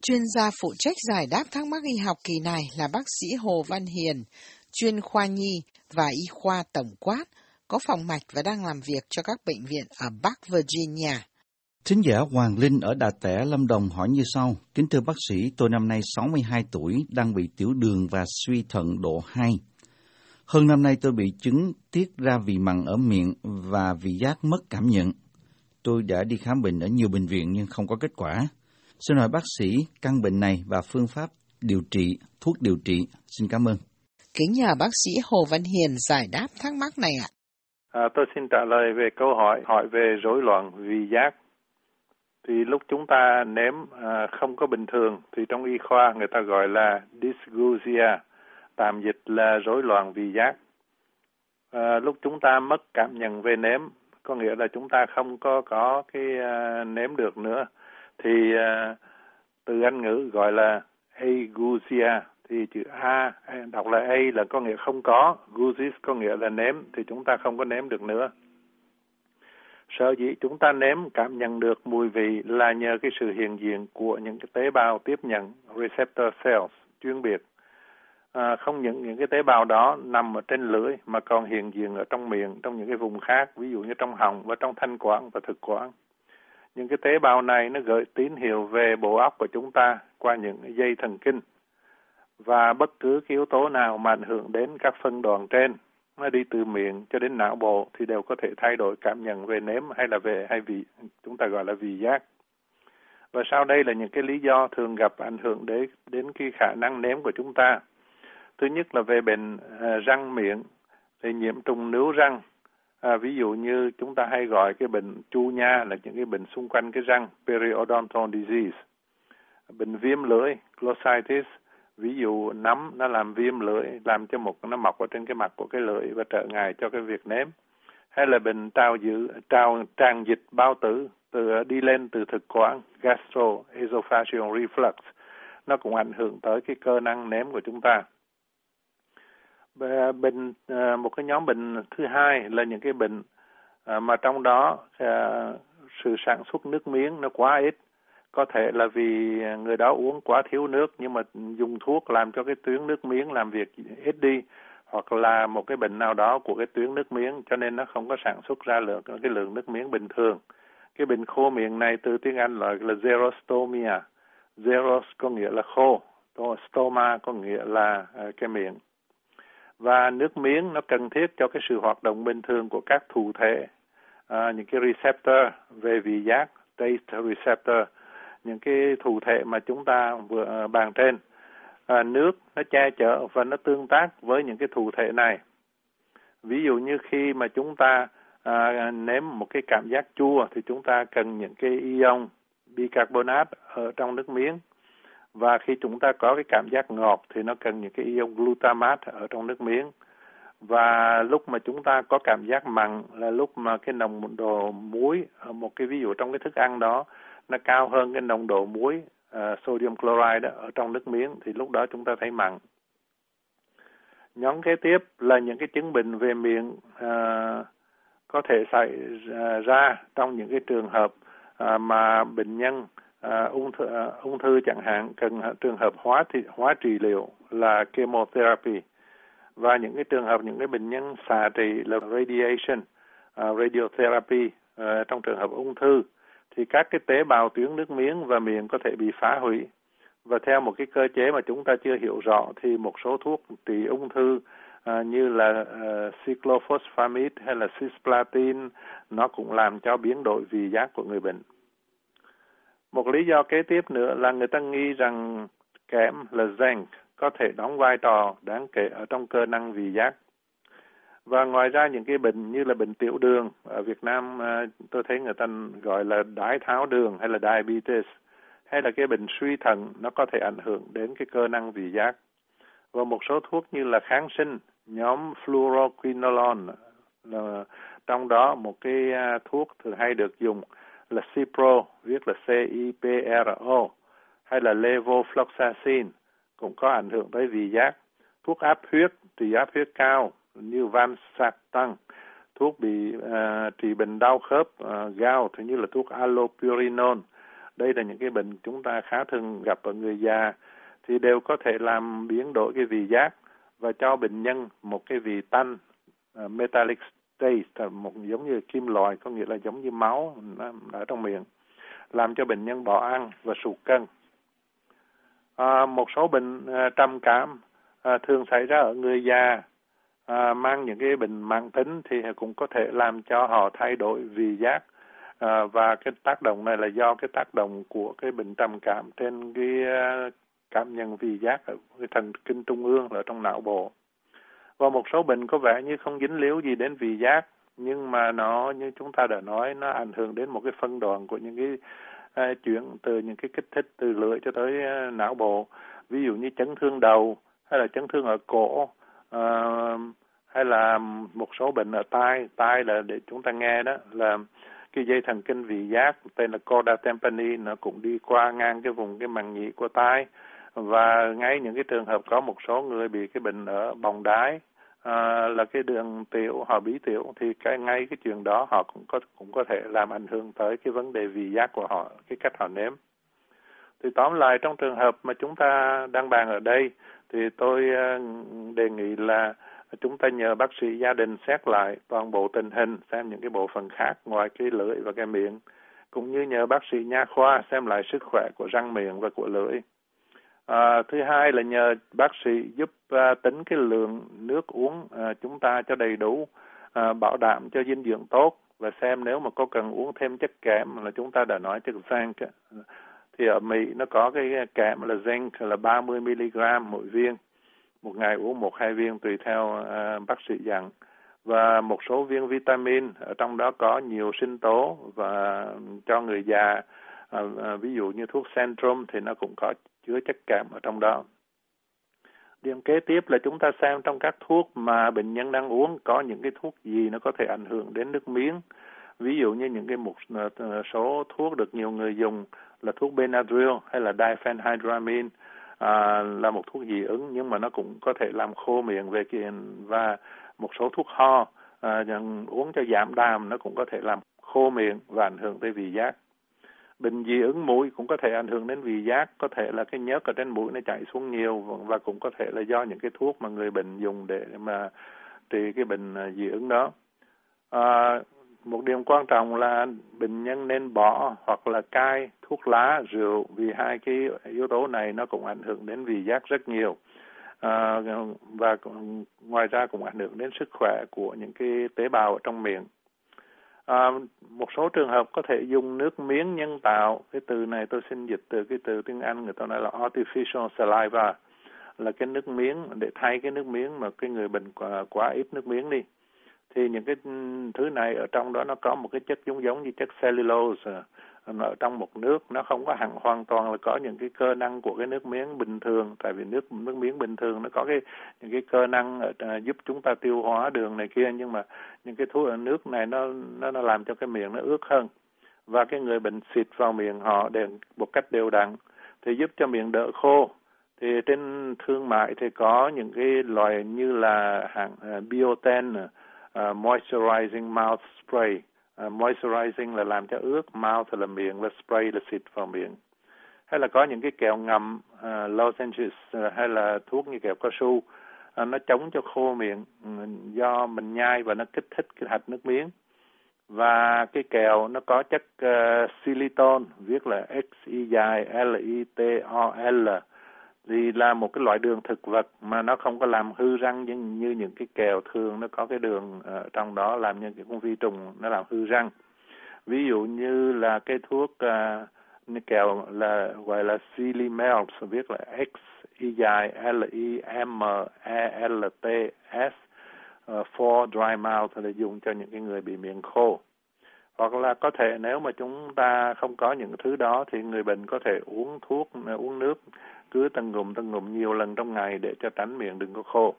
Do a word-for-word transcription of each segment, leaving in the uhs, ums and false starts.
Chuyên gia phụ trách giải đáp thắc mắc y học kỳ này là bác sĩ Hồ Văn Hiền, chuyên khoa nhi và y khoa tổng quát, có phòng mạch và đang làm việc cho các bệnh viện ở Bắc Virginia. Thính giả Hoàng Linh ở Đà Tẻ, Lâm Đồng hỏi như sau. Kính thưa bác sĩ, tôi năm nay sáu mươi hai tuổi, đang bị tiểu đường và suy thận độ hai. Hơn năm nay tôi bị chứng tiết ra vị mặn ở miệng và vị giác mất cảm nhận. Tôi đã đi khám bệnh ở nhiều bệnh viện nhưng không có kết quả. Xin hỏi bác sĩ căn bệnh này và phương pháp điều trị, thuốc điều trị. Xin cảm ơn. Kính nhờ bác sĩ Hồ Văn Hiền giải đáp thắc mắc này ạ. À, tôi xin trả lời về câu hỏi hỏi về rối loạn vị giác. Thì lúc chúng ta nếm à, không có bình thường thì trong y khoa người ta gọi là dysgeusia, tạm dịch là rối loạn vị giác. À, lúc chúng ta mất cảm nhận về nếm, có nghĩa là chúng ta không có có cái à, nếm được nữa, thì à, từ Anh ngữ gọi là ageusia. Thì chữ A đọc là A là có nghĩa không có, geusis có nghĩa là nếm, thì chúng ta không có nếm được nữa. Sở dĩ chúng ta nếm cảm nhận được mùi vị là nhờ cái sự hiện diện của những cái tế bào tiếp nhận, receptor cells chuyên biệt. À, không những những cái tế bào đó nằm ở trên lưỡi mà còn hiện diện ở trong miệng, trong những cái vùng khác, ví dụ như trong họng và trong thanh quản và thực quản. Những cái tế bào này nó gửi tín hiệu về bộ óc của chúng ta qua những dây thần kinh. Và bất cứ cái yếu tố nào mà ảnh hưởng đến các phân đoạn trên, nó đi từ miệng cho đến não bộ thì đều có thể thay đổi cảm nhận về nếm hay là về hay vị, chúng ta gọi là vị giác. Và sau đây là những cái lý do thường gặp ảnh hưởng đến đến cái khả năng nếm của chúng ta. Thứ nhất là về bệnh à, răng miệng, thì nhiễm trùng nướu răng. À, ví dụ như chúng ta hay gọi cái bệnh chu nha là những cái bệnh xung quanh cái răng, periodontal disease. Bệnh viêm lưỡi, glossitis. Ví dụ nấm nó làm viêm lưỡi, làm cho một nó mọc ở trên cái mặt của cái lưỡi và trở ngại cho cái việc nếm. Hay là bệnh trào dự, trào tràn dịch bao tử từ đi lên từ thực quản, gastroesophageal reflux, nó cũng ảnh hưởng tới cái cơ năng nếm của chúng ta. Bệnh một cái nhóm bệnh thứ hai là những cái bệnh mà trong đó sự sản xuất nước miếng nó quá ít. Có thể là vì người đó uống quá thiếu nước nhưng mà dùng thuốc làm cho cái tuyến nước miếng làm việc ít đi, hoặc là một cái bệnh nào đó của cái tuyến nước miếng cho nên nó không có sản xuất ra lượng cái lượng nước miếng bình thường. Cái bệnh khô miệng này từ tiếng Anh gọi là xerostomia. Xeros có nghĩa là khô, stoma có nghĩa là cái miệng. Và nước miếng nó cần thiết cho cái sự hoạt động bình thường của các thụ thể, à, những cái receptor về vị giác, taste receptor, những cái thụ thể mà chúng ta vừa bàn trên. À, nước nó che chở và nó tương tác với những cái thụ thể này. Ví dụ như khi mà chúng ta à, nếm một cái cảm giác chua thì chúng ta cần những cái ion bicarbonate ở trong nước miếng. Và khi chúng ta có cái cảm giác ngọt thì nó cần những cái ion glutamate ở trong nước miếng. Và lúc mà chúng ta có cảm giác mặn là lúc mà cái nồng độ muối ở một cái ví dụ trong cái thức ăn đó nó cao hơn cái nồng độ muối uh, sodium chloride đó, ở trong nước miếng thì lúc đó chúng ta thấy mặn. Nhóm kế tiếp là những cái chứng bệnh về miệng uh, có thể xảy uh, ra trong những cái trường hợp uh, mà bệnh nhân uh, ung thư uh, ung thư chẳng hạn cần uh, trường hợp hóa trị, hóa trị liệu là chemotherapy, và những cái trường hợp những cái bệnh nhân xạ trị là radiation, uh, radiotherapy uh, trong trường hợp ung thư. Thì các cái tế bào tuyến nước miếng và miệng có thể bị phá hủy. Và theo một cái cơ chế mà chúng ta chưa hiểu rõ thì một số thuốc trị ung thư à, như là uh, cyclophosphamide hay là cisplatin nó cũng làm cho biến đổi vị giác của người bệnh. Một lý do kế tiếp nữa là người ta nghi rằng kẽm là zinc có thể đóng vai trò đáng kể ở trong cơ năng vị giác. Và ngoài ra những cái bệnh như là bệnh tiểu đường, ở Việt Nam tôi thấy người ta gọi là đái tháo đường hay là diabetes, hay là cái bệnh suy thận nó có thể ảnh hưởng đến cái cơ năng vị giác. Và một số thuốc như là kháng sinh, nhóm fluoroquinolone, là trong đó một cái thuốc thường hay được dùng là Cipro, viết là C I P R O, hay là levofloxacin cũng có ảnh hưởng tới vị giác. Thuốc áp huyết, trị áp huyết cao như Valsartan, thuốc bị uh, trị bệnh đau khớp uh, gout thì như là thuốc allopurinol, đây là những cái bệnh chúng ta khá thường gặp ở người già, thì đều có thể làm biến đổi cái vị giác và cho bệnh nhân một cái vị tanh, uh, metallic taste, một giống như kim loại, có nghĩa là giống như máu ở trong miệng, làm cho bệnh nhân bỏ ăn và sụt cân. À, một số bệnh uh, trầm cảm uh, thường xảy ra ở người già, À, mang những cái bệnh mãn tính thì cũng có thể làm cho họ thay đổi vị giác, à, và cái tác động này là do cái tác động của cái bệnh trầm cảm trên cái uh, cảm nhận vị giác ở cái thần kinh trung ương ở trong não bộ. Và một số bệnh có vẻ như không dính líu gì đến vị giác, nhưng mà nó như chúng ta đã nói, nó ảnh hưởng đến một cái phân đoạn của những cái uh, chuyển từ những cái kích thích từ lưỡi cho tới uh, não bộ, ví dụ như chấn thương đầu hay là chấn thương ở cổ. Uh, hay là một số bệnh ở tai, tai là để chúng ta nghe đó, là cái dây thần kinh vị giác tên là chorda tympani, nó cũng đi qua ngang cái vùng cái màng nhĩ của tai, và ngay những cái trường hợp có một số người bị cái bệnh ở bồng đái, à, là cái đường tiểu, họ bí tiểu, thì cái ngay cái chuyện đó họ cũng có cũng có thể làm ảnh hưởng tới cái vấn đề vị giác của họ, cái cách họ nếm. Thì tóm lại, trong trường hợp mà chúng ta đang bàn ở đây, thì tôi đề nghị là chúng ta nhờ bác sĩ gia đình xét lại toàn bộ tình hình, xem những cái bộ phận khác ngoài cái lưỡi và cái miệng, cũng như nhờ bác sĩ nha khoa xem lại sức khỏe của răng miệng và của lưỡi. À, thứ hai là nhờ bác sĩ giúp à, tính cái lượng nước uống à, chúng ta cho đầy đủ, à, bảo đảm cho dinh dưỡng tốt, và xem nếu mà có cần uống thêm chất kẽm, là chúng ta đã nói chất zinc. Thì ở Mỹ nó có cái kẽm là zinc là ba mươi mi-li-gam mỗi viên, một ngày uống một hai viên tùy theo uh, bác sĩ dặn. Và một số viên vitamin, ở trong đó có nhiều sinh tố, và cho người già, uh, uh, ví dụ như thuốc Centrum thì nó cũng có chứa chất kẽm ở trong đó. Điểm kế tiếp là chúng ta xem trong các thuốc mà bệnh nhân đang uống có những cái thuốc gì nó có thể ảnh hưởng đến nước miếng. Ví dụ như những cái một số thuốc được nhiều người dùng là thuốc Benadryl hay là diphenhydramine, à, là một thuốc dị ứng, nhưng mà nó cũng có thể làm khô miệng về kia, và một số thuốc ho à, uống cho giảm đàm nó cũng có thể làm khô miệng và ảnh hưởng tới vị giác. Bệnh dị ứng mũi cũng có thể ảnh hưởng đến vị giác, có thể là cái nhớt ở trên mũi nó chảy xuống nhiều, và cũng có thể là do những cái thuốc mà người bệnh dùng để mà trị cái bệnh dị ứng đó. À, một điểm quan trọng là bệnh nhân nên bỏ hoặc là cai thuốc lá, rượu, vì hai cái yếu tố này nó cũng ảnh hưởng đến vị giác rất nhiều. À, và ngoài ra cũng ảnh hưởng đến sức khỏe của những cái tế bào ở trong miệng. À, một số trường hợp có thể dùng nước miếng nhân tạo. Cái từ này tôi xin dịch từ cái từ tiếng Anh, người ta nói là artificial saliva, là cái nước miếng để thay cái nước miếng mà cái người bệnh quá, quá ít nước miếng đi. Thì những cái thứ này ở trong đó nó có một cái chất giống giống như chất cellulose ở trong một nước, nó không có hẳn hoàn toàn là có những cái cơ năng của cái nước miếng bình thường, tại vì nước nước miếng bình thường nó có cái những cái cơ năng ở, uh, giúp chúng ta tiêu hóa đường này kia, nhưng mà những cái thuốc ở nước này nó nó nó làm cho cái miệng nó ướt hơn, và cái người bệnh xịt vào miệng họ đều một cách đều đặn thì giúp cho miệng đỡ khô. Thì trên thương mại thì có những cái loại như là hãng uh, Bioten, uh, moisturizing mouth spray. Uh, moisturizing là làm cho ướt, mouth là miệng, và spray là xịt vào miệng. Hay là có những cái kẹo ngậm, uh, lozenges, uh, hay là thuốc như kẹo cao su, uh, nó chống cho khô miệng uh, do mình nhai và nó kích thích cái hạch nước miếng. Và cái kẹo nó có chất uh, xylitol, viết là X I L I T O L, thì là một cái loại đường thực vật mà nó không có làm hư răng như, như những cái kẹo thường, nó có cái đường ở uh, trong đó làm như cái con vi trùng nó làm hư răng. Ví dụ như là cái thuốc uh, kẹo là gọi là Silimelt, viết là X I L I M E L T S, uh, for dry mouth, là dùng cho những cái người bị miệng khô. Hoặc là có thể nếu mà chúng ta không có những thứ đó thì người bệnh có thể uống thuốc, uống nước cứ từng ngụm từng ngụm nhiều lần trong ngày để cho tránh miệng đừng có khô.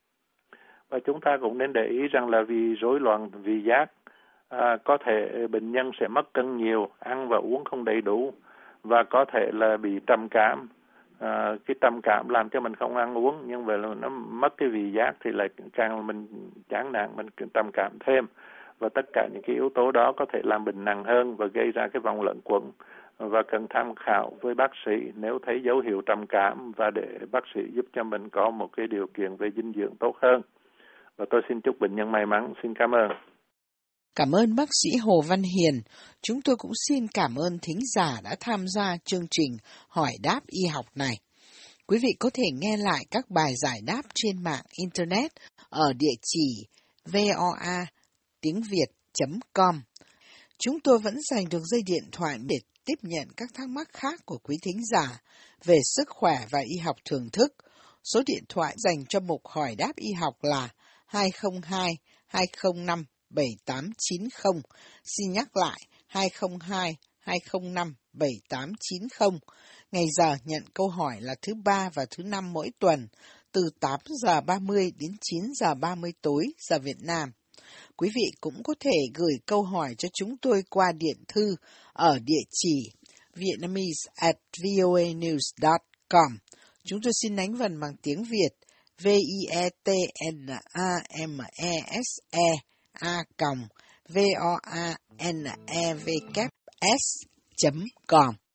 Và chúng ta cũng nên để ý rằng là vì rối loạn vị giác, à, có thể bệnh nhân sẽ mất cân nhiều, ăn và uống không đầy đủ, và có thể là bị trầm cảm. À, cái trầm cảm làm cho mình không ăn uống, nhưng về là nó mất cái vị giác thì lại càng mình chán nản, mình trầm cảm thêm. Và tất cả những cái yếu tố đó có thể làm bệnh nặng hơn và gây ra cái vòng luẩn quẩn và cần tham khảo với bác sĩ nếu thấy dấu hiệu trầm cảm và để bác sĩ giúp cho mình có một cái điều kiện về dinh dưỡng tốt hơn. Và tôi xin chúc bệnh nhân may mắn. Xin cảm ơn. Cảm ơn bác sĩ Hồ Văn Hiền. Chúng tôi cũng xin cảm ơn thính giả đã tham gia chương trình Hỏi đáp y học này. Quý vị có thể nghe lại các bài giải đáp trên mạng Internet ở địa chỉ voa tiếng việt chấm com. Chúng tôi vẫn dành được dây điện thoại để tiếp nhận các thắc mắc khác của quý thính giả về sức khỏe và y học thường thức. Số điện thoại dành cho mục Hỏi đáp y học là hai không hai hai không năm bảy tám chín không. Xin nhắc lại hai không hai hai không năm bảy tám chín không. Ngày giờ nhận câu hỏi là thứ ba và thứ năm mỗi tuần, từ tám giờ ba mươi đến chín giờ ba mươi tối giờ Việt Nam. Quý vị cũng có thể gửi câu hỏi cho chúng tôi qua điện thư ở địa chỉ vietnamese at voanews dot com. Chúng tôi xin đánh vần bằng tiếng Việt v i e t n a m e s e a v o a n e v s chấm com.